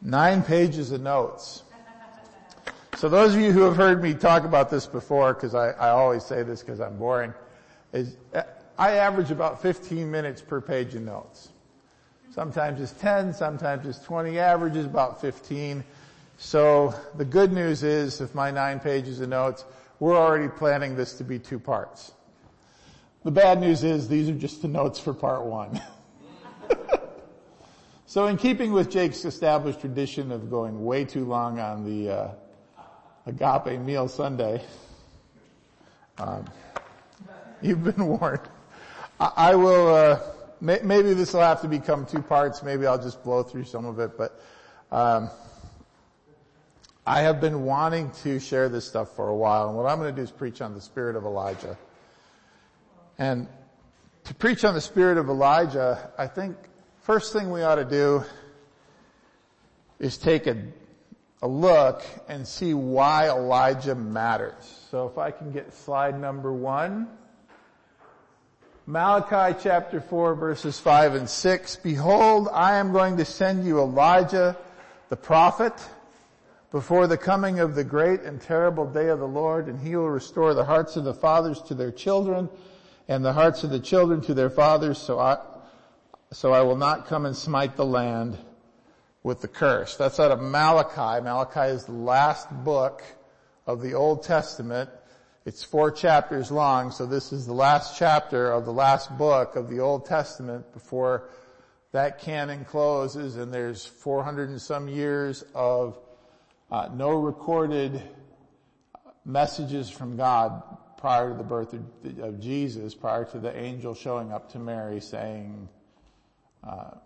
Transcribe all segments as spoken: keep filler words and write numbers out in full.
Nine pages of notes. So those of you who have heard me talk about this before, because I, I always say this because I'm boring, is I average about fifteen minutes per page of notes. Sometimes it's ten, sometimes it's twenty, average is about fifteen. So the good news is, with my nine pages of notes, we're already planning this to be two parts. The bad news is these are just the notes for part one. So in keeping with Jake's established tradition of going way too long on the uh, Agape Meal Sunday, um, you've been warned. I, I will, uh, may, maybe this will have to become two parts. Maybe I'll just blow through some of it. But um, I have been wanting to share this stuff for a while. And what I'm going to do is preach on the spirit of Elijah. And to preach on the spirit of Elijah, I think first thing we ought to do is take a, a look and see why Elijah matters. So if I can get slide number one. Malachi chapter four verses five and six. Behold, I am going to send you Elijah the prophet before the coming of the great and terrible day of the Lord, and he will restore the hearts of the fathers to their children and the hearts of the children to their fathers, so I So I will not come and smite the land with the curse. That's out of Malachi. Malachi is the last book of the Old Testament. It's four chapters long, so this is the last chapter of the last book of the Old Testament before that canon closes, and there's four hundred and some years of uh, no recorded messages from God prior to the birth of, of Jesus, prior to the angel showing up to Mary saying, Uh,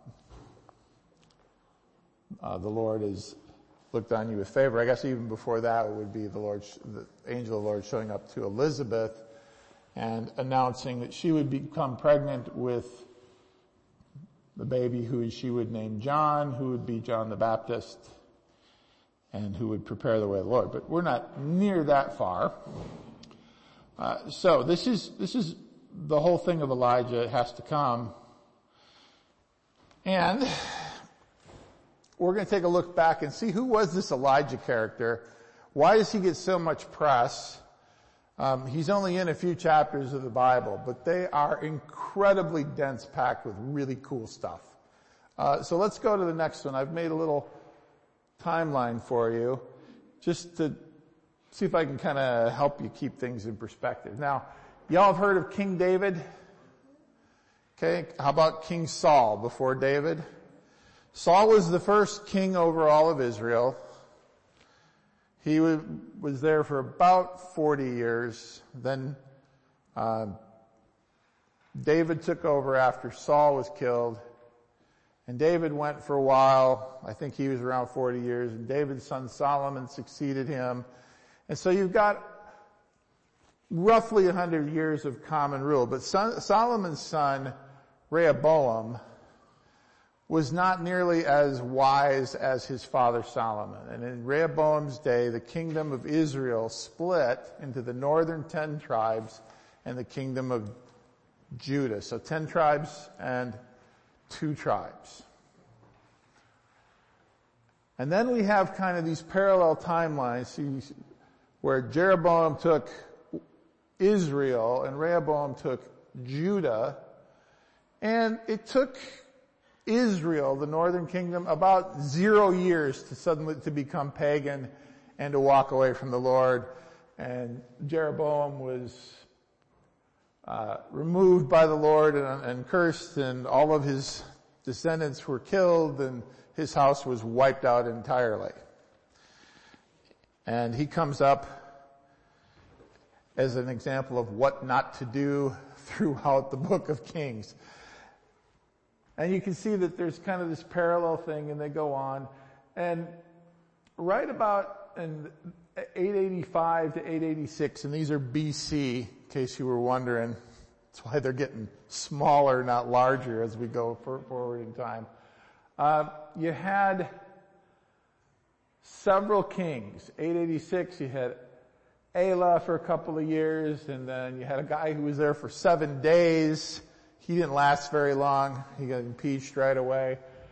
uh, the Lord has looked on you with favor. I guess even before that it would be the Lord, the angel of the Lord showing up to Elizabeth and announcing that she would become pregnant with the baby who she would name John, who would be John the Baptist, and who would prepare the way of the Lord. But we're not near that far. Uh, so this is, this is the whole thing of Elijah. It has to come. And we're going to take a look back and see who was this Elijah character. Why does he get so much press? Um, he's only in a few chapters of the Bible, but they are incredibly dense, packed with really cool stuff. Uh, so let's go to the next one. I've made a little timeline for you just to see if I can kind of help you keep things in perspective. Now, y'all have heard of King David? Okay, how about King Saul before David? Saul was the first king over all of Israel. He was there for about forty years. Then uh, David took over after Saul was killed. And David went for a while. I think he was around forty years. And David's son Solomon succeeded him. And so you've got roughly one hundred years of common rule. But son, Solomon's son Rehoboam was not nearly as wise as his father Solomon. And in Rehoboam's day, the kingdom of Israel split into the northern ten tribes and the kingdom of Judah. So ten tribes and two tribes. And then we have kind of these parallel timelines where Jeroboam took Israel and Rehoboam took Judah. And it took Israel, the northern kingdom, about zero years to suddenly to become pagan and to walk away from the Lord. And Jeroboam was uh, removed by the Lord and, and cursed, and all of his descendants were killed, and his house was wiped out entirely. And he comes up as an example of what not to do throughout the book of Kings. And you can see that there's kind of this parallel thing, and they go on. And right about in eight eighty-five to eight eighty-six, and these are B C, in case you were wondering. That's why they're getting smaller, not larger, as we go forward in time. Uh, you had several kings. eight eighty-six, you had Elah for a couple of years, and then you had a guy who was there for seven days. He didn't last very long. He got impeached right away.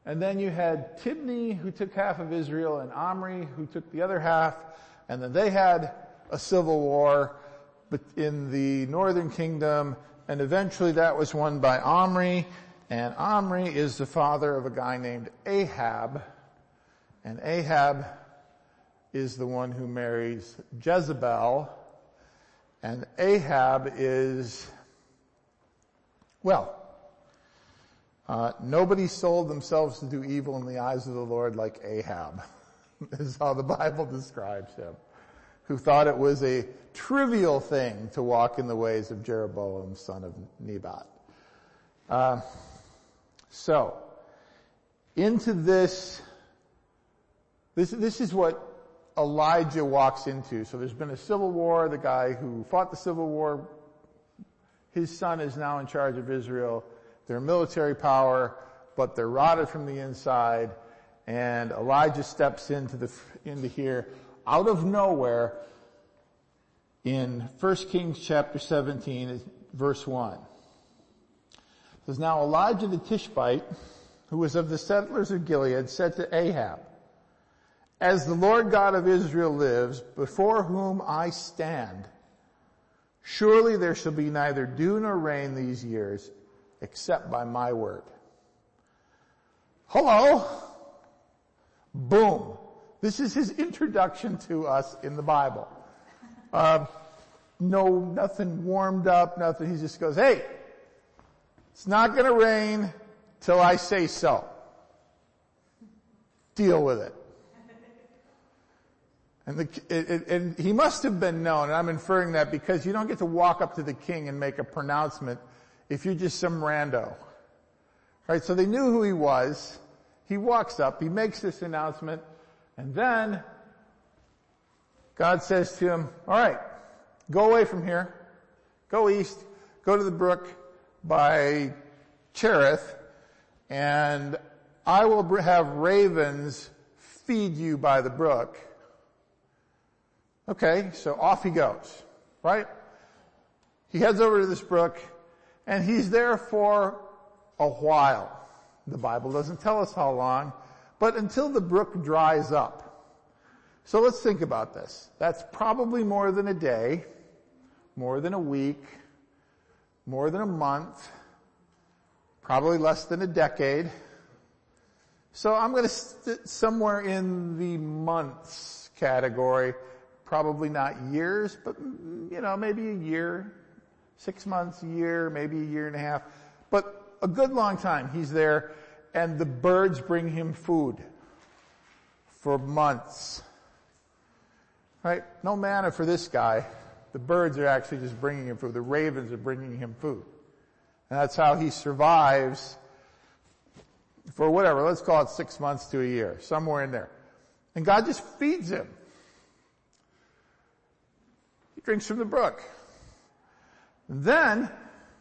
And then you had Tibni, who took half of Israel, and Omri, who took the other half. And then they had a civil war in the northern kingdom. And eventually that was won by Omri. And Omri is the father of a guy named Ahab. And Ahab is the one who marries Jezebel. And Ahab is, well, uh, nobody sold themselves to do evil in the eyes of the Lord like Ahab, is how the Bible describes him, who thought it was a trivial thing to walk in the ways of Jeroboam, son of Nebat. Uh, so, into this, this, this is what Elijah walks into. So there's been a civil war. The guy who fought the civil war, his son is now in charge of Israel. They're military power, but they're rotted from the inside. And Elijah steps into the, into here out of nowhere in First Kings chapter seventeen, verse one. It says, now Elijah the Tishbite, who was of the settlers of Gilead, said to Ahab, as the Lord God of Israel lives, before whom I stand, surely there shall be neither dew nor rain these years, except by my word. Hello? Boom. This is his introduction to us in the Bible. Uh, no, nothing warmed up, nothing. He just goes, hey, it's not going to rain till I say so. Deal with it. And, the, it, it, and he must have been known, and I'm inferring that because you don't get to walk up to the king and make a pronouncement if you're just some rando. Right, so they knew who he was. He walks up, he makes this announcement, and then God says to him, all right, go away from here, go east, go to the brook by Cherith, and I will have ravens feed you by the brook. Okay, so off he goes, right? He heads over to this brook, and he's there for a while. The Bible doesn't tell us how long, but until the brook dries up. So let's think about this. That's probably more than a day, more than a week, more than a month, probably less than a decade. So I'm going to sit somewhere in the months category. Probably not years, but, you know, maybe a year, six months, a year, maybe a year and a half. But a good long time he's there, and the birds bring him food for months. Right? No manna for this guy. The birds are actually just bringing him food. The ravens are bringing him food. And that's how he survives for whatever, let's call it six months to a year, somewhere in there. And God just feeds him. Drinks from the brook. Then,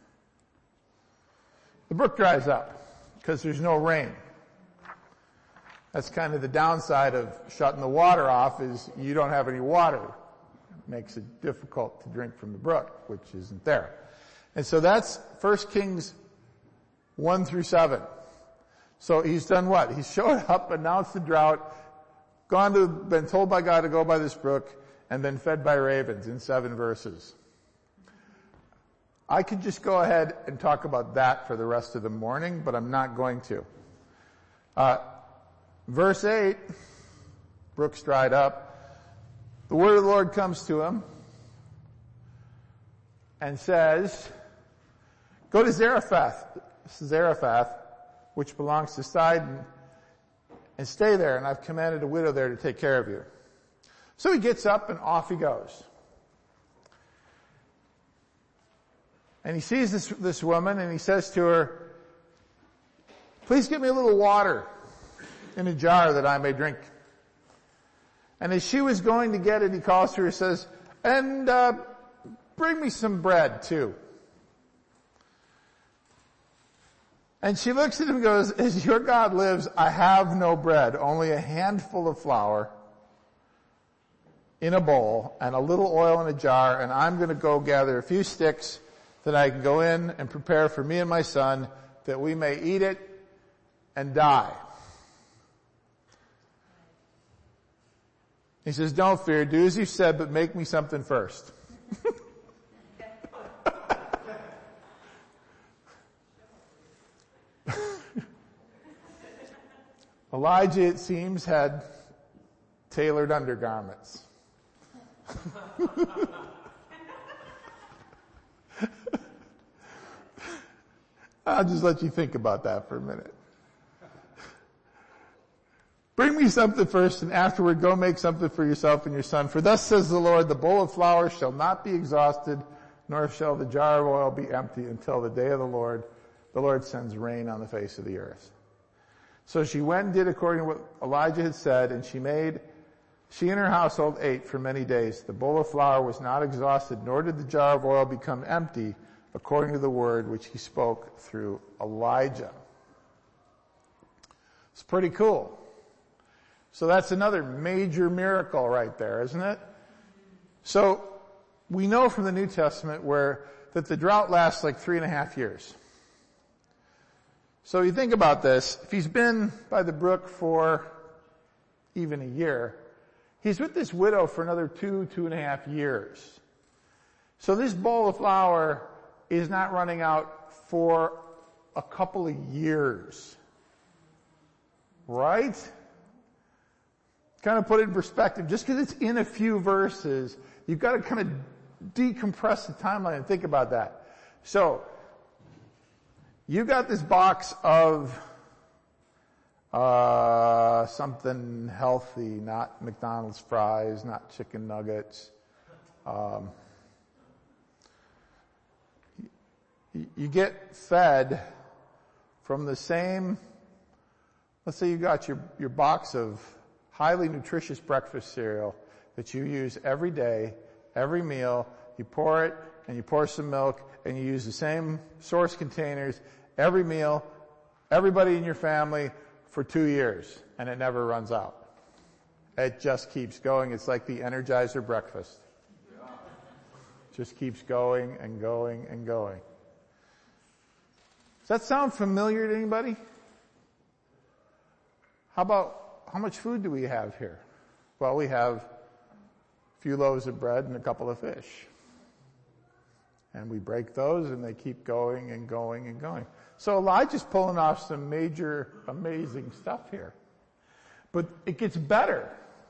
the brook dries up because there's no rain. That's kind of the downside of shutting the water off is you don't have any water. It makes it difficult to drink from the brook, which isn't there. And so that's First Kings one through seven. So he's done what? He's showed up, announced the drought, gone to, been told by God to go by this brook, and been fed by ravens in seven verses. I could just go ahead and talk about that for the rest of the morning, but I'm not going to. Uh, verse eight, brook's dried up. The word of the Lord comes to him and says, go to Zarephath, Zarephath, which belongs to Sidon, and stay there, and I've commanded a widow there to take care of you. So he gets up and off he goes. And he sees this, this woman and he says to her, please give me a little water in a jar that I may drink. And as she was going to get it, he calls to her and says, and uh, bring me some bread too. And she looks at him and goes, as your God lives, I have no bread, only a handful of flour in a bowl and a little oil in a jar, and I'm going to go gather a few sticks that I can go in and prepare for me and my son that we may eat it and die. He says, don't fear, do as you said, but make me something first. Elijah, it seems, had tailored undergarments. I'll just let you think about that for a minute. Bring me something first, and afterward go make something for yourself and your son. For thus says the Lord, the bowl of flour shall not be exhausted, nor shall the jar of oil be empty until the day of the Lord. The Lord sends rain on the face of the earth. So she went and did according to what Elijah had said, and she made, she and her household ate for many days. The bowl of flour was not exhausted, nor did the jar of oil become empty, according to the word which he spoke through Elijah. It's pretty cool. So that's another major miracle right there, isn't it? So we know from the New Testament where that the drought lasts like three and a half years. So you think about this, if he's been by the brook for even a year, he's with this widow for another two, two and a half years. So this bowl of flour is not running out for a couple of years. Right? Kind of put it in perspective. Just because it's in a few verses, you've got to kind of decompress the timeline and think about that. So, you got this box of uh something healthy, not McDonald's fries, not chicken nuggets. Um, you, you get fed from the same, let's say you got your, your box of highly nutritious breakfast cereal that you use every day, every meal. You pour it and you pour some milk and you use the same source containers every meal, everybody in your family for two years, and it never runs out. It just keeps going. It's like the Energizer breakfast. Just keeps going and going and going. Does that sound familiar to anybody? How about, how much food do we have here? Well, we have a few loaves of bread and a couple of fish. And we break those and they keep going and going and going. So Elijah's pulling off some major, amazing stuff here. But it gets better.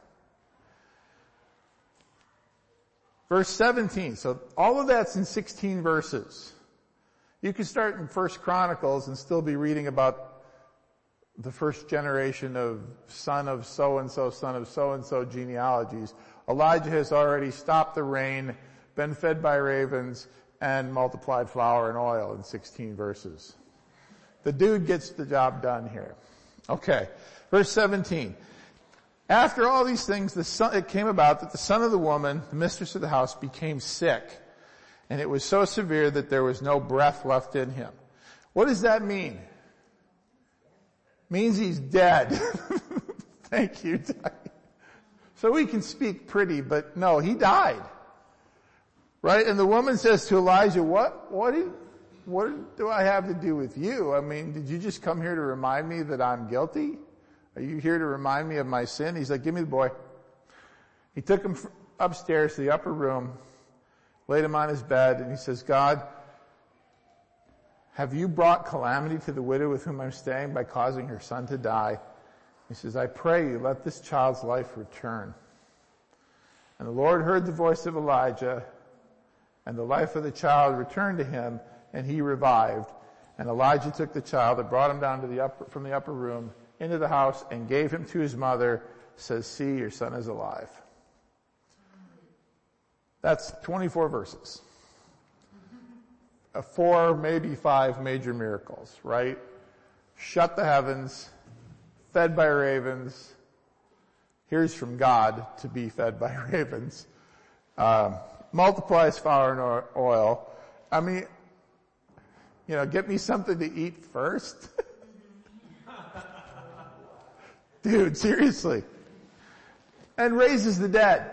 Verse seventeen. So all of that's in sixteen verses. You can start in First Chronicles and still be reading about the first generation of son of so-and-so, son of so-and-so genealogies. Elijah has already stopped the rain, been fed by ravens, and multiplied flour and oil in sixteen verses. The dude gets the job done here. Okay, verse seventeen. After all these things, the son, it came about that the son of the woman, the mistress of the house, became sick, and it was so severe that there was no breath left in him. What does that mean? Means he's dead. Thank you, Doug. So we can speak pretty, but no, he died. Right? And the woman says to Elijah, what, what, do, what do I have to do with you? I mean, did you just come here to remind me that I'm guilty? Are you here to remind me of my sin? He's like, give me the boy. He took him upstairs to the upper room, laid him on his bed, and he says, God, have you brought calamity to the widow with whom I'm staying by causing her son to die? He says, I pray you, let this child's life return. And the Lord heard the voice of Elijah, and the life of the child returned to him, and he revived. And Elijah took the child and brought him down to the upper, from the upper room into the house and gave him to his mother, says, see, your son is alive. That's twenty-four verses. Uh, four, maybe five major miracles, right? Shut the heavens, fed by ravens. Here's from God to be fed by ravens. Um, multiplies flour and oil. I mean, you know, get me something to eat first. Dude, seriously. And raises the dead.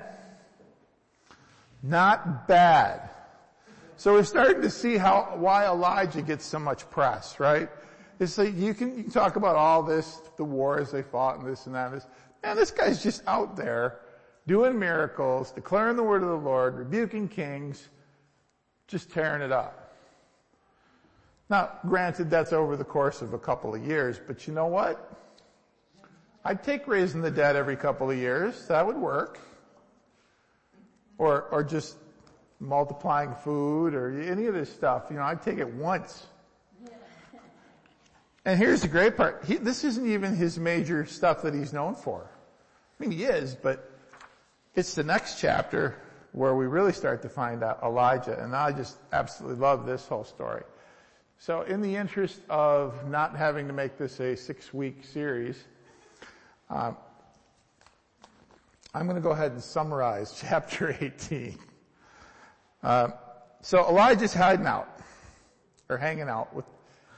Not bad. So we're starting to see how, why Elijah gets so much press, right? It's like you can, you can talk about all this, the wars they fought and this and that and this. Man, this guy's just out there doing miracles, declaring the word of the Lord, rebuking kings, just tearing it up. Now, granted, that's over the course of a couple of years, but you know what? I'd take raising the dead every couple of years. That would work. Or, or just multiplying food or any of this stuff. You know, I'd take it once. And here's the great part. He, this isn't even his major stuff that he's known for. I mean, he is, but it's the next chapter where we really start to find out Elijah. And I just absolutely love this whole story. So in the interest of not having to make this a six-week series, um, I'm going to go ahead and summarize chapter eighteen. Uh, so Elijah's hiding out, or hanging out with,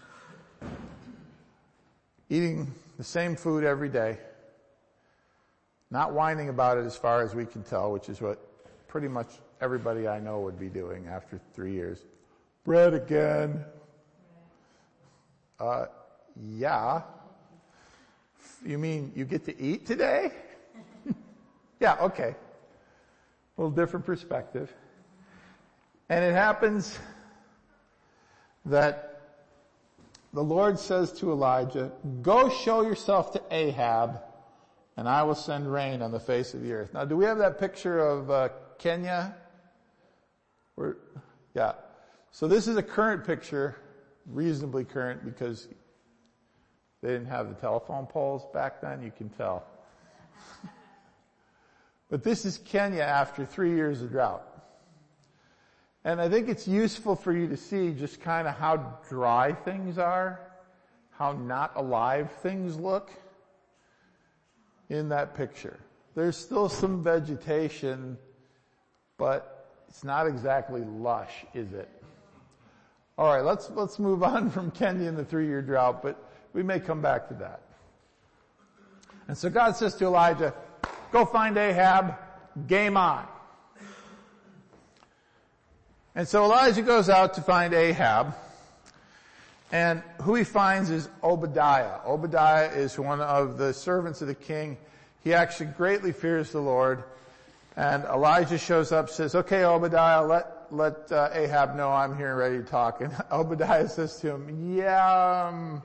eating the same food every day, not whining about it as far as we can tell, which is what pretty much everybody I know would be doing after three years. Bread again. Uh, yeah. You mean you get to eat today? Yeah, okay. A little different perspective. And it happens that the Lord says to Elijah, go show yourself to Ahab, and I will send rain on the face of the earth. Now, do we have that picture of uh, Kenya? We're, yeah. So this is a current picture, reasonably current, because they didn't have the telephone poles back then, you can tell. But this is Kenya after three years of drought. And I think it's useful for you to see just kind of how dry things are, how not alive things look in that picture. There's still some vegetation, but it's not exactly lush, is it? All right, let's let's move on from Kenya and the three-year drought, but we may come back to that. And so God says to Elijah, go find Ahab, game on. And so Elijah goes out to find Ahab, and who he finds is Obadiah. Obadiah is one of the servants of the king. He actually greatly fears the Lord. And Elijah shows up, says, okay, Obadiah, let, let uh, Ahab know I'm here and ready to talk. And Obadiah says to him, yeah, um,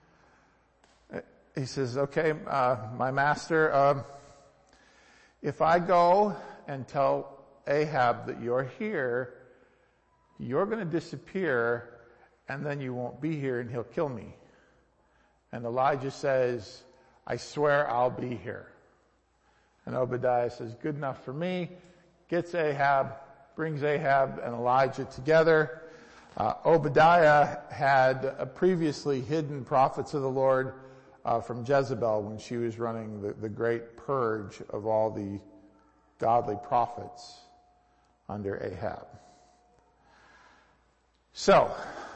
he says, okay, uh, my master, um, if I go and tell Ahab that you're here, you're going to disappear, and then you won't be here, and he'll kill me. And Elijah says, I swear I'll be here. And Obadiah says, good enough for me. Gets Ahab, brings Ahab and Elijah together. Uh, Obadiah had uh, previously hidden prophets of the Lord uh, from Jezebel when she was running the, the great purge of all the godly prophets under Ahab. So,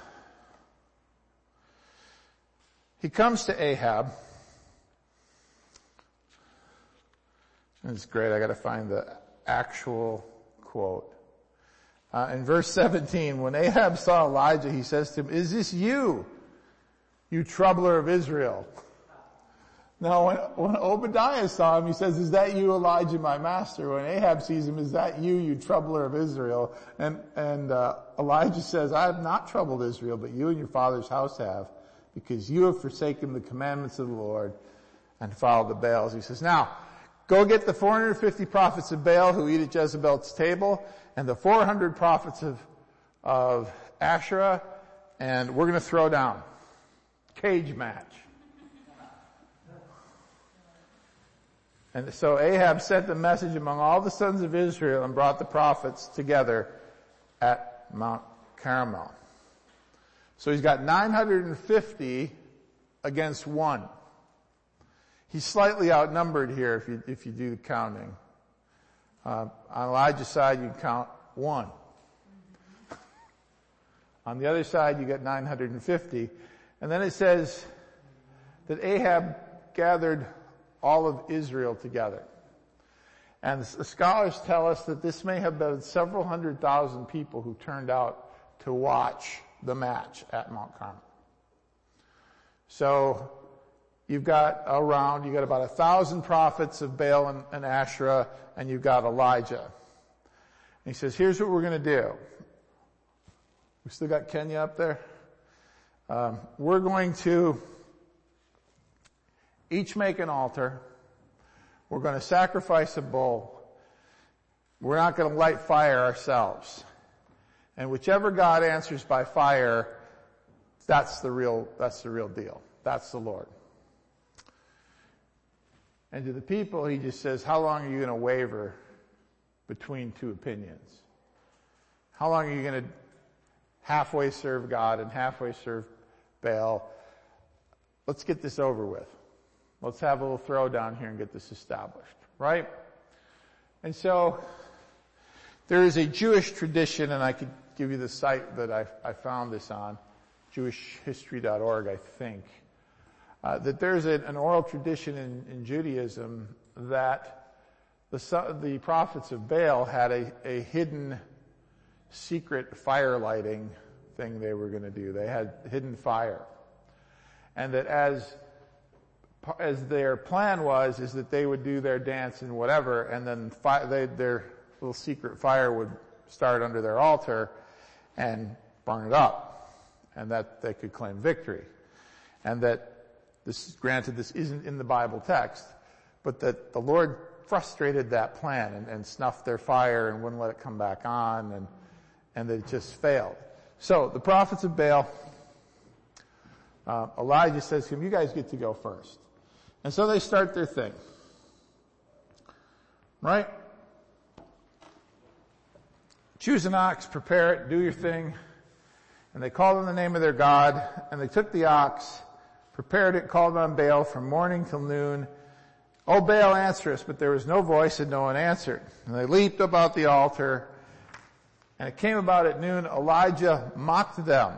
he comes to Ahab. It's great. I got to find the actual quote. Uh, in verse seventeen, when Ahab saw Elijah, he says to him, is this you, you troubler of Israel? Now, when, when Obadiah saw him, he says, is that you, Elijah, my master? When Ahab sees him, is that you, you troubler of Israel? And, and, uh, Elijah says, I have not troubled Israel, but you and your father's house have, because you have forsaken the commandments of the Lord and followed the Baals. He says, now, go get the four hundred fifty prophets of Baal who eat at Jezebel's table, and the four hundred prophets of, of Asherah, and we're gonna throw down. Cage match. And so Ahab sent the message among all the sons of Israel and brought the prophets together at Mount Carmel. So he's got nine hundred fifty against one. He's slightly outnumbered here if you, if you do the counting. Uh, on Elijah's side, you count one. On the other side, you get nine hundred fifty. And then it says that Ahab gathered all of Israel together. And the scholars tell us that this may have been several hundred thousand people who turned out to watch the match at Mount Carmel. So you've got around, you've got about a thousand prophets of Baal and, and Asherah, and you've got Elijah. And he says, here's what we're going to do. We still got Kenya up there? Um, we're going to each make an altar. We're going to sacrifice a bull. We're not going to light fire ourselves. And whichever God answers by fire, that's the real, that's the real deal. That's the Lord. And to the people, he just says, how long are you going to waver between two opinions? How long are you going to halfway serve God and halfway serve Baal? Let's get this over with. Let's have a little throwdown here and get this established, right? And so there is a Jewish tradition, and I could give you the site that I, I found this on, jewish history dot org, I think, uh, that there's a, an oral tradition in, in Judaism that the, the prophets of Baal had a, a hidden secret fire lighting thing they were going to do. They had hidden fire. And that as as their plan was, is that they would do their dance and whatever, and then fi- they, their little secret fire would start under their altar and burn it up, and that they could claim victory. And that this, granted, this isn't in the Bible text, but that the Lord frustrated that plan and, and snuffed their fire and wouldn't let it come back on, and and that it just failed. So the prophets of Baal, uh, Elijah says to him, you guys get to go first. And so they start their thing. Right? Choose an ox, prepare it, do your thing. And they called on the name of their God, and they took the ox, prepared it, called on Baal from morning till noon. O Baal, answer us. But there was no voice, and no one answered. And they leaped about the altar, and it came about at noon, Elijah mocked them.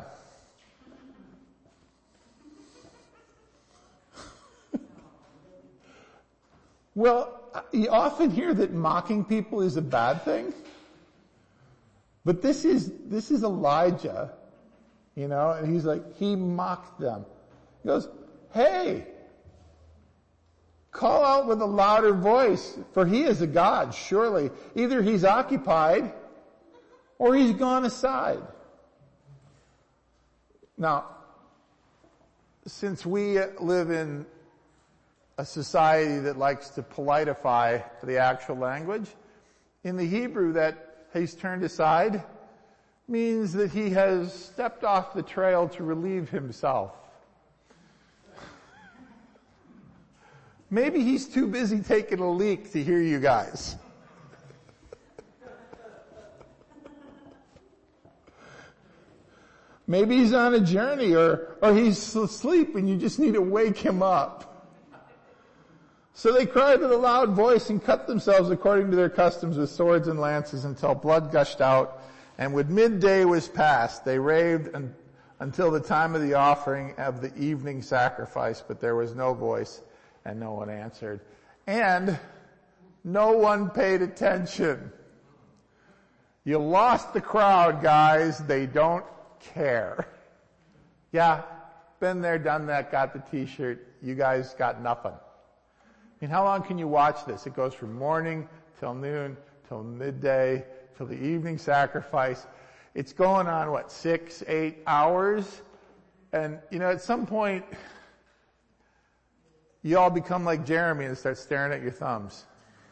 Well, you often hear that mocking people is a bad thing. But this is, this is Elijah, you know, and he's like, he mocked them. He goes, hey, call out with a louder voice, for he is a God, surely. Either he's occupied or he's gone aside. Now, since we live in a society that likes to politify the actual language, in the Hebrew that he's turned aside means that he has stepped off the trail to relieve himself. Maybe he's too busy taking a leak to hear you guys. Maybe he's on a journey, or, or he's asleep and you just need to wake him up. So they cried with a loud voice and cut themselves according to their customs with swords and lances until blood gushed out. And when midday was past, they raved un- until the time of the offering of the evening sacrifice, but there was no voice and no one answered. And no one paid attention. You lost the crowd, guys. They don't care. Yeah, been there, done that, got the t-shirt. You guys got nothing. I mean, how long can you watch this? It goes from morning till noon, till midday, till the evening sacrifice. It's going on, what, six, eight hours? And, you know, at some point, you all become like Jeremy and start staring at your thumbs.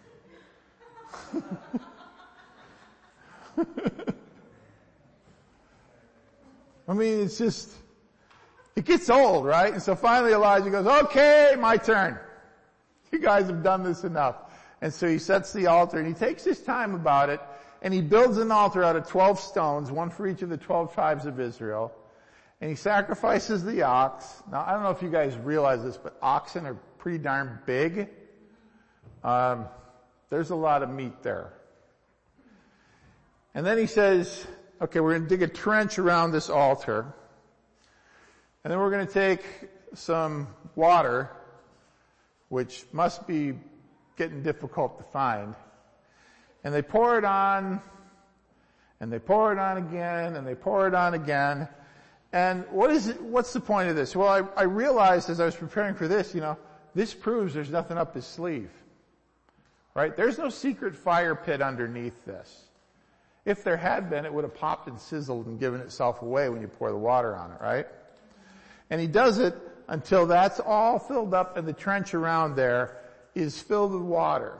I mean, it's just, it gets old, right? And so finally Elijah goes, okay, my turn. You guys have done this enough. And so he sets the altar and he takes his time about it and he builds an altar out of twelve stones, one for each of the twelve tribes of Israel. And he sacrifices the ox. Now, I don't know if you guys realize this, but oxen are pretty darn big. Um, there's a lot of meat there. And then he says, okay, we're going to dig a trench around this altar. And then we're going to take some water, which must be getting difficult to find. And they pour it on, and they pour it on again, and they pour it on again. And what is it, what's the point of this? Well, I, I realized as I was preparing for this, you know, this proves there's nothing up his sleeve. Right? There's no secret fire pit underneath this. If there had been, it would have popped and sizzled and given itself away when you pour the water on it, right? And he does it until that's all filled up and the trench around there is filled with water.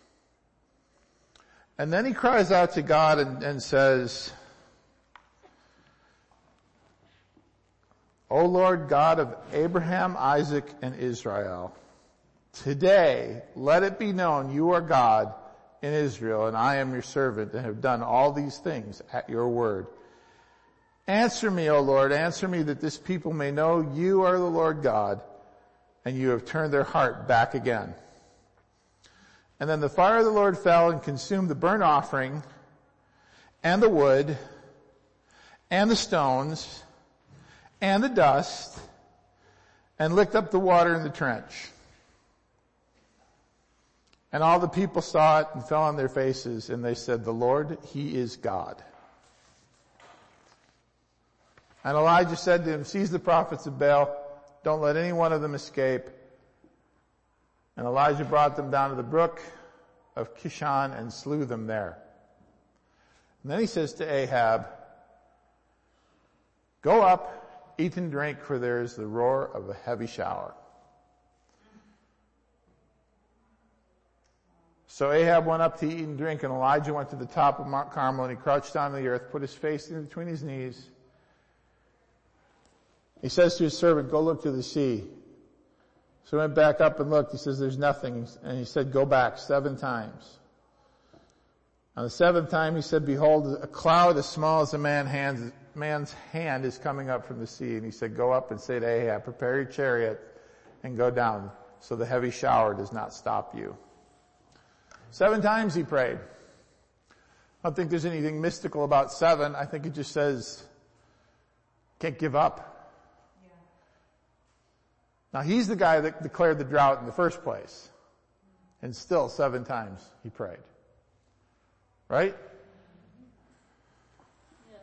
And then he cries out to God and, and says, O Lord God of Abraham, Isaac, and Israel, today let it be known you are God in Israel, and I am your servant, and have done all these things at your word. Answer me, O Lord, answer me, that this people may know you are the Lord God, and you have turned their heart back again. And then the fire of the Lord fell and consumed the burnt offering, and the wood, and the stones, and the dust, and licked up the water in the trench. And all the people saw it and fell on their faces, and they said, the Lord, He is God. And Elijah said to him, seize the prophets of Baal, don't let any one of them escape. And Elijah brought them down to the brook of Kishon and slew them there. And then he says to Ahab, go up, eat and drink, for there is the roar of a heavy shower. So Ahab went up to eat and drink, and Elijah went to the top of Mount Carmel, and he crouched down on the earth, put his face in between his knees. He says to his servant, go look to the sea. So he went back up and looked. He says, there's nothing. And he said, go back seven times. On the seventh time he said, behold, a cloud as small as a man's hand, man's hand is coming up from the sea. And he said, go up and say to Ahab, prepare your chariot and go down, so the heavy shower does not stop you. Seven times he prayed. I don't think there's anything mystical about seven. I think it just says, can't give up. Yeah. Now he's the guy that declared the drought in the first place. And still seven times he prayed. Right? Yeah.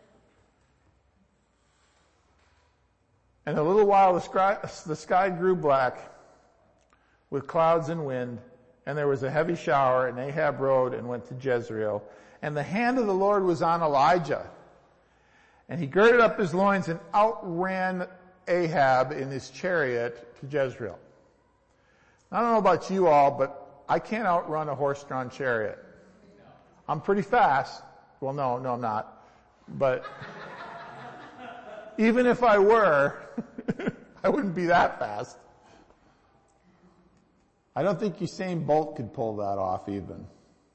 And a little while the sky, the sky grew black with clouds and wind, and there was a heavy shower, and Ahab rode and went to Jezreel. And the hand of the Lord was on Elijah. And he girded up his loins and outran Ahab in his chariot to Jezreel. I don't know about you all, but I can't outrun a horse-drawn chariot. I'm pretty fast. Well, no, no, I'm not. But even if I were, I wouldn't be that fast. I don't think Usain Bolt could pull that off even.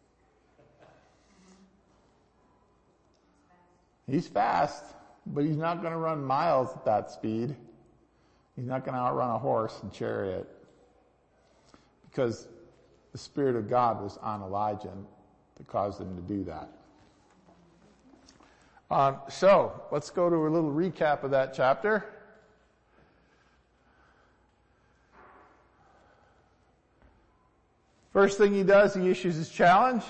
He's fast, but he's not going to run miles at that speed. He's not going to outrun a horse and chariot, because the Spirit of God was on Elijah that caused him to do that. Um, so let's go to a little recap of that chapter. First thing he does, he issues his challenge.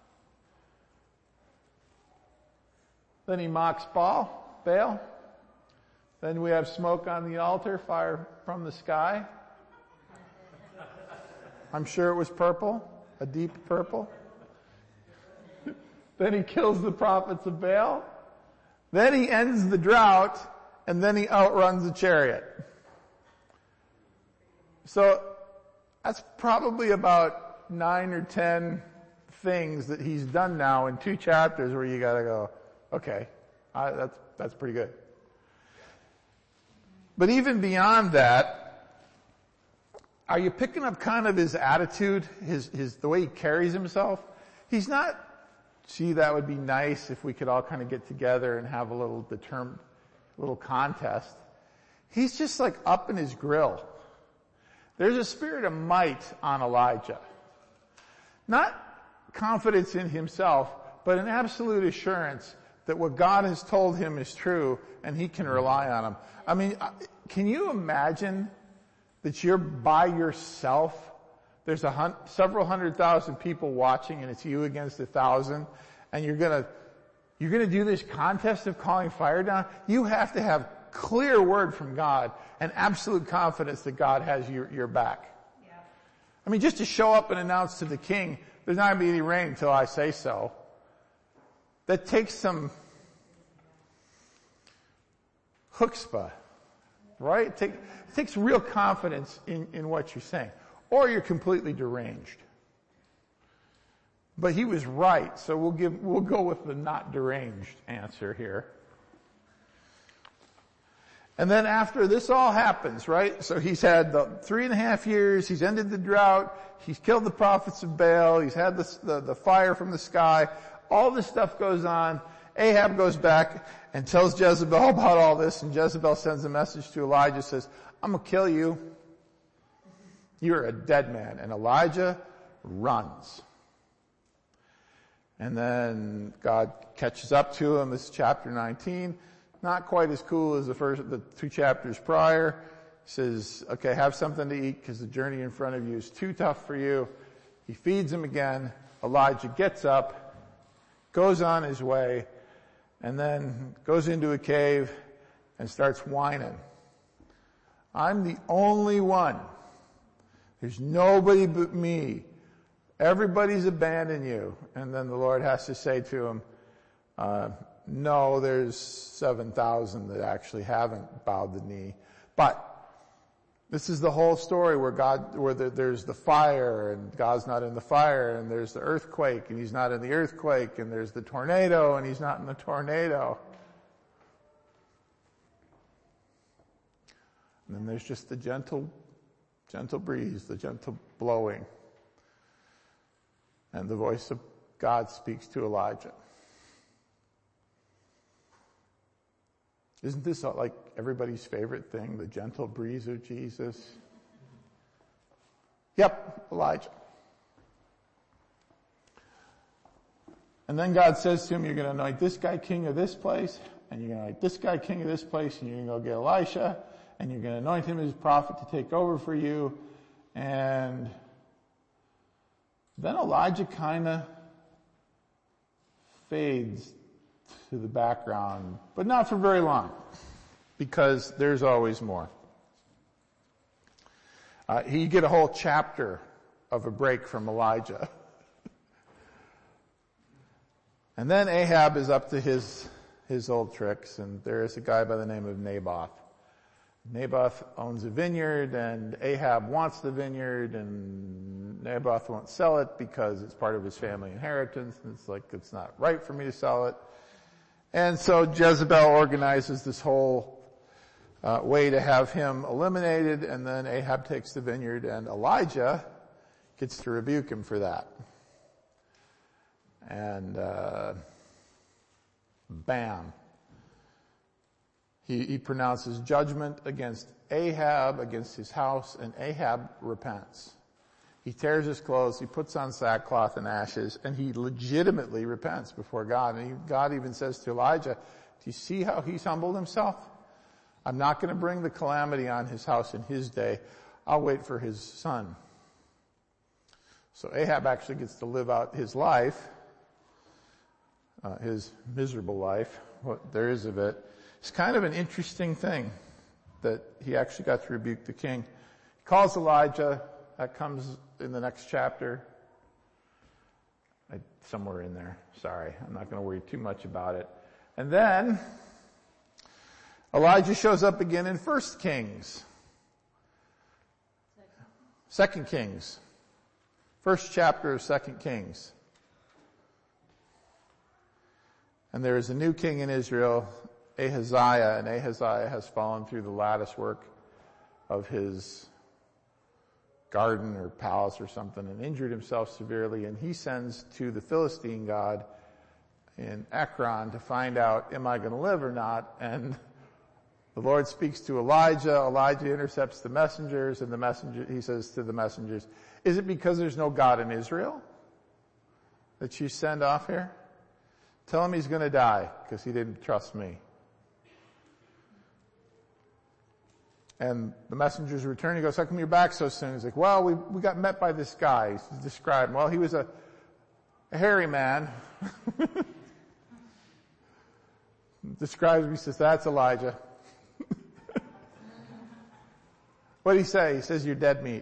Then he mocks Baal, Baal. Then we have smoke on the altar, fire from the sky. I'm sure it was purple, a deep purple. Then he kills the prophets of Baal. Then he ends the drought, and then he outruns the chariot. So that's probably about nine or ten things that he's done now in two chapters where you gotta go, okay, I, that's, that's pretty good. But even beyond that, are you picking up kind of his attitude, his, his, the way he carries himself? He's not, gee, that would be nice if we could all kind of get together and have a little determined, little contest. He's just like up in his grill. There's a spirit of might on Elijah. Not confidence in himself, but an absolute assurance that what God has told him is true and he can rely on him. I mean, can you imagine that you're by yourself? There's a hun- several hundred thousand people watching and it's you against a thousand, and you're gonna, you're gonna do this contest of calling fire down? You have to have clear word from God and absolute confidence that God has your, your back. Yeah. I mean, just to show up and announce to the king, there's not going to be any rain until I say so. That takes some chutzpah, right? It, take, it takes real confidence in, in what you're saying. Or you're completely deranged. But he was right, so we'll give, we'll go with the not deranged answer here. And then after this all happens, right? So he's had the three and a half years, he's ended the drought, he's killed the prophets of Baal, he's had the, the, the fire from the sky, all this stuff goes on. Ahab goes back and tells Jezebel about all this, and Jezebel sends a message to Elijah, says, I'm gonna kill you. You're a dead man. And Elijah runs. And then God catches up to him. This is chapter nineteen. Not quite as cool as the first, the two chapters prior. He says, okay, have something to eat because the journey in front of you is too tough for you. He feeds him again. Elijah gets up, goes on his way, and then goes into a cave and starts whining. I'm the only one. There's nobody but me. Everybody's abandoned you. And then the Lord has to say to him, uh, no, there's seven thousand that actually haven't bowed the knee. But this is the whole story where God, where the, there's the fire and God's not in the fire, and there's the earthquake and he's not in the earthquake, and there's the tornado and he's not in the tornado. And then there's just the gentle, gentle breeze, the gentle blowing. And the voice of God speaks to Elijah. Isn't this like everybody's favorite thing, the gentle breeze of Jesus? Yep, Elijah. And then God says to him, you're going to anoint this guy king of this place, and you're going to anoint this guy king of this place, and you're going to go get Elisha, and you're going to anoint him as prophet to take over for you. And then Elijah kind of fades to the background, but not for very long, because there's always more. Uh, you get a whole chapter of a break from Elijah. And then Ahab is up to his, his old tricks, and there is a guy by the name of Naboth. Naboth owns a vineyard, and Ahab wants the vineyard, and Naboth won't sell it because it's part of his family inheritance, and it's like, it's not right for me to sell it. And so Jezebel organizes this whole uh, way to have him eliminated, and then Ahab takes the vineyard, and Elijah gets to rebuke him for that. And uh, bam. He, he pronounces judgment against Ahab, against his house, and Ahab repents. He tears his clothes, he puts on sackcloth and ashes, and he legitimately repents before God. And he, God even says to Elijah, do you see how he's humbled himself? I'm not going to bring the calamity on his house in his day. I'll wait for his son. So Ahab actually gets to live out his life, uh, his miserable life, what there is of it. It's kind of an interesting thing that he actually got to rebuke the king. He calls Elijah. That comes in the next chapter. I, somewhere in there. Sorry. I'm not going to worry too much about it. And then Elijah shows up again in First Kings. Second Kings. First chapter of Second Kings. And there is a new king in Israel, Ahaziah, and Ahaziah has fallen through the lattice work of his garden or palace or something and injured himself severely, and he sends to the Philistine god in Ekron to find out, am I going to live or not? And the Lord speaks to Elijah. Elijah intercepts the messengers, and the messenger, he says to the messengers, is it because there's no God in Israel that you send off here? Tell him he's going to die because he didn't trust me. And the messengers return. He goes, how come you're back so soon? He's like, well, we we got met by this guy. He's described, well, he was a, a hairy man. Describes me, says, that's Elijah. What did he say? He says, you're dead meat.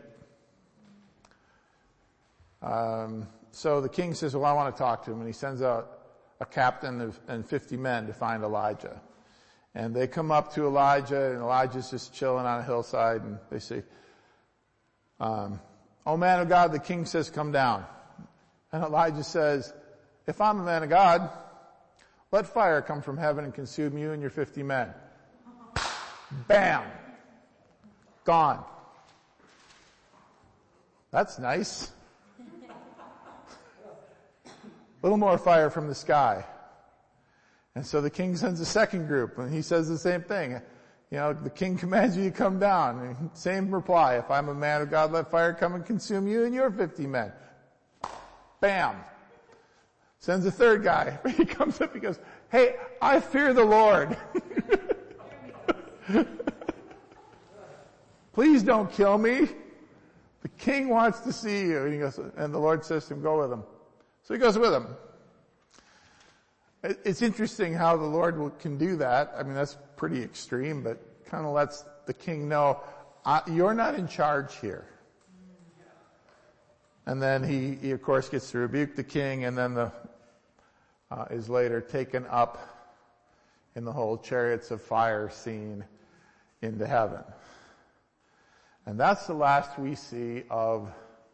Um, so the king says, well, I want to talk to him. And he sends out a captain of, and fifty men to find Elijah. And they come up to Elijah, and Elijah's just chilling on a hillside, and they say, um, oh man of God, the king says, come down. And Elijah says, if I'm a man of God, let fire come from heaven and consume you and your fifty men. Bam! Gone. That's nice. A little more fire from the sky. And so the king sends a second group, and he says the same thing. You know, the king commands you to come down. And same reply. If I'm a man of God, let fire come and consume you and your fifty men. Bam. Sends a third guy. He comes up, he goes, hey, I fear the Lord. Please don't kill me. The king wants to see you. And he goes, and the Lord says to him, go with him. So he goes with him. It's interesting how the Lord can do that. I mean, that's pretty extreme, but kind of lets the king know, you're not in charge here. And then he, he of course gets to rebuke the king, and then the, uh, is later taken up in the whole chariots of fire scene into heaven. And that's the last we see of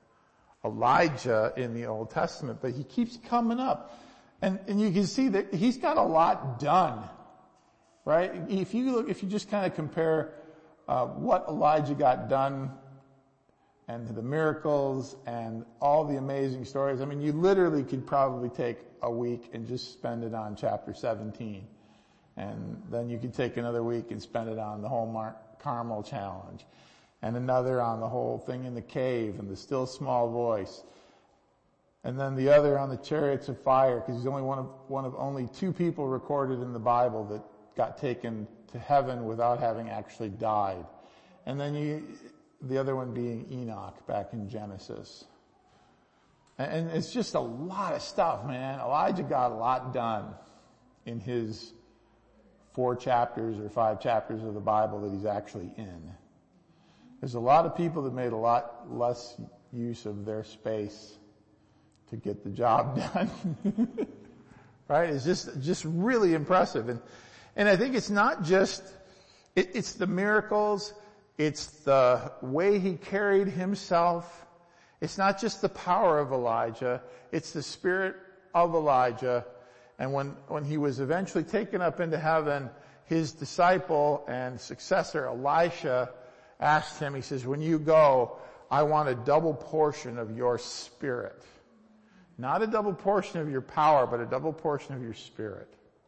Elijah in the Old Testament, but he keeps coming up. And, and you can see that he's got a lot done, right? If you look, if you just kind of compare, uh, what Elijah got done and the miracles and all the amazing stories, I mean, you literally could probably take a week and just spend it on chapter seventeen. And then you could take another week and spend it on the whole Mar- Carmel challenge. And another on the whole thing in the cave and the still small voice. And then the other on the chariots of fire, because he's only one of, one of only two people recorded in the Bible that got taken to heaven without having actually died. And then you, the other one being Enoch back in Genesis. And, and it's just a lot of stuff, man. Elijah got a lot done in his four chapters or five chapters of the Bible that he's actually in. There's a lot of people that made a lot less use of their space to get the job done. Right? It's just, just really impressive. And, and I think it's not just, it, it's the miracles, it's the way he carried himself. It's not just the power of Elijah, it's the spirit of Elijah. And when, when he was eventually taken up into heaven, his disciple and successor, Elisha, asked him, he says, when you go, I want a double portion of your spirit. Not a double portion of your power, but a double portion of your spirit.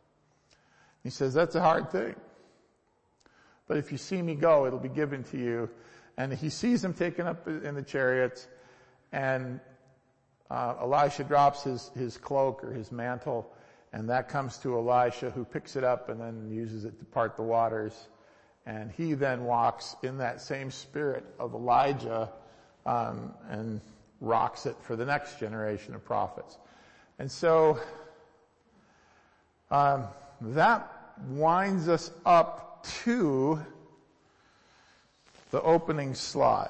He says, that's a hard thing. But if you see me go, it'll be given to you. And he sees him taken up in the chariots, and uh, Elisha drops his, his cloak or his mantle, and that comes to Elisha, who picks it up and then uses it to part the waters. And he then walks in that same spirit of Elijah, um, and rocks it for the next generation of prophets. And so, um, that winds us up to the opening slide,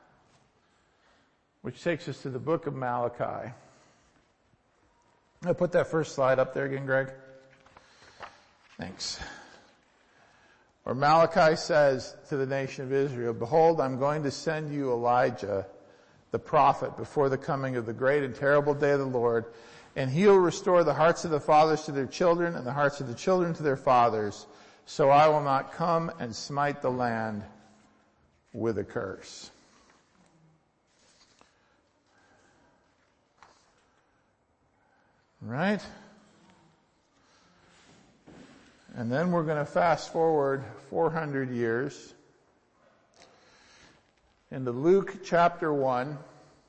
which takes us to the book of Malachi. I'll put that first slide up there again, Greg. Thanks. Where Malachi says to the nation of Israel, behold, I'm going to send you Elijah, the prophet, before the coming of the great and terrible day of the Lord, and he'll restore the hearts of the fathers to their children and the hearts of the children to their fathers, so I will not come and smite the land with a curse. Right? And then we're going to fast forward four hundred years into Luke chapter one.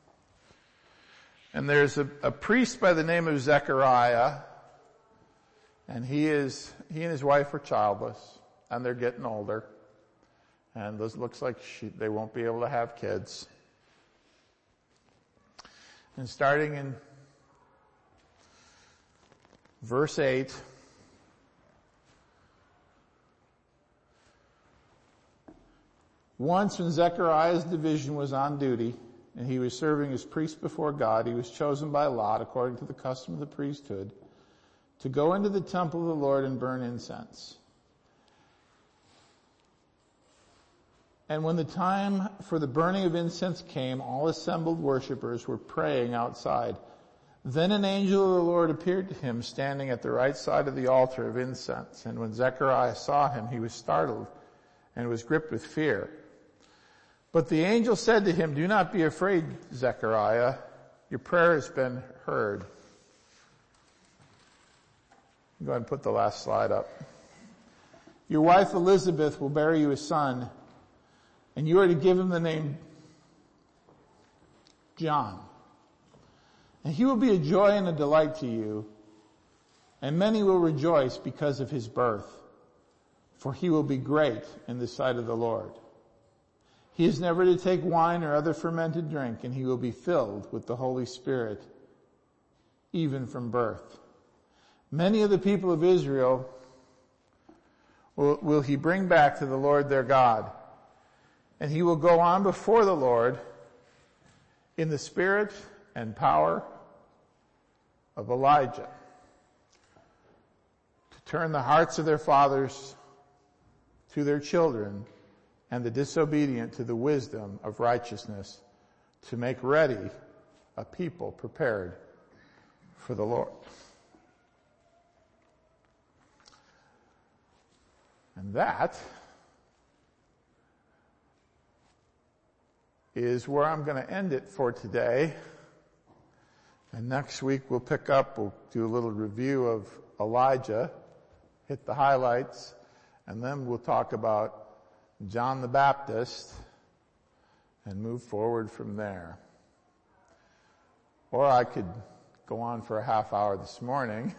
And there's a, a priest by the name of Zechariah. And he is, he and his wife are childless. And they're getting older. And this looks like she, they won't be able to have kids. And starting in verse eight, Once when Zechariah's division was on duty and he was serving as priest before God, he was chosen by lot, according to the custom of the priesthood, to go into the temple of the Lord and burn incense. And when the time for the burning of incense came, all assembled worshipers were praying outside. Then an angel of the Lord appeared to him, standing at the right side of the altar of incense. And when Zechariah saw him, he was startled and was gripped with fear. But the angel said to him, "Do not be afraid, Zechariah. Your prayer has been heard." Go ahead and put the last slide up. Your wife Elizabeth will bear you a son, and you are to give him the name John. And he will be a joy and a delight to you, and many will rejoice because of his birth, for he will be great in the sight of the Lord. He is never to take wine or other fermented drink, and he will be filled with the Holy Spirit, even from birth. Many of the people of Israel will, will he bring back to the Lord their God, and he will go on before the Lord in the spirit and power of Elijah, to turn the hearts of their fathers to their children, and the disobedient to the wisdom of righteousness, to make ready a people prepared for the Lord. And that is where I'm going to end it for today. And next week we'll pick up, we'll do a little review of Elijah, hit the highlights, and then we'll talk about John the Baptist and move forward from there. Or I could go on for a half hour this morning.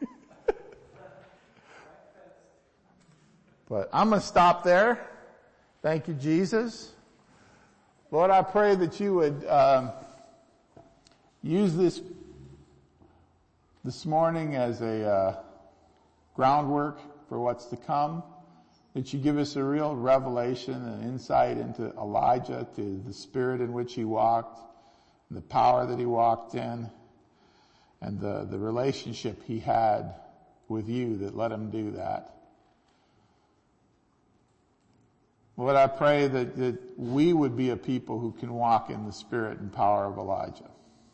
But I'm going to stop there. Thank you, Jesus. Lord, I pray that you would um, use this this morning as a uh, groundwork for what's to come, that you give us a real revelation and insight into Elijah, to the spirit in which he walked, the power that he walked in, and the, the relationship he had with you that let him do that. Lord, I pray that, that we would be a people who can walk in the spirit and power of Elijah.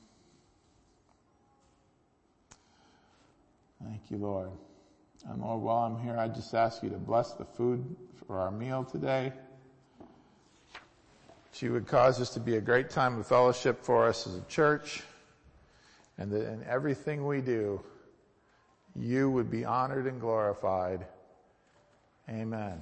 Thank you, Lord. And Lord, while I'm here, I just ask you to bless the food for our meal today. That you would cause this to be a great time of fellowship for us as a church, and that in everything we do, you would be honored and glorified. Amen.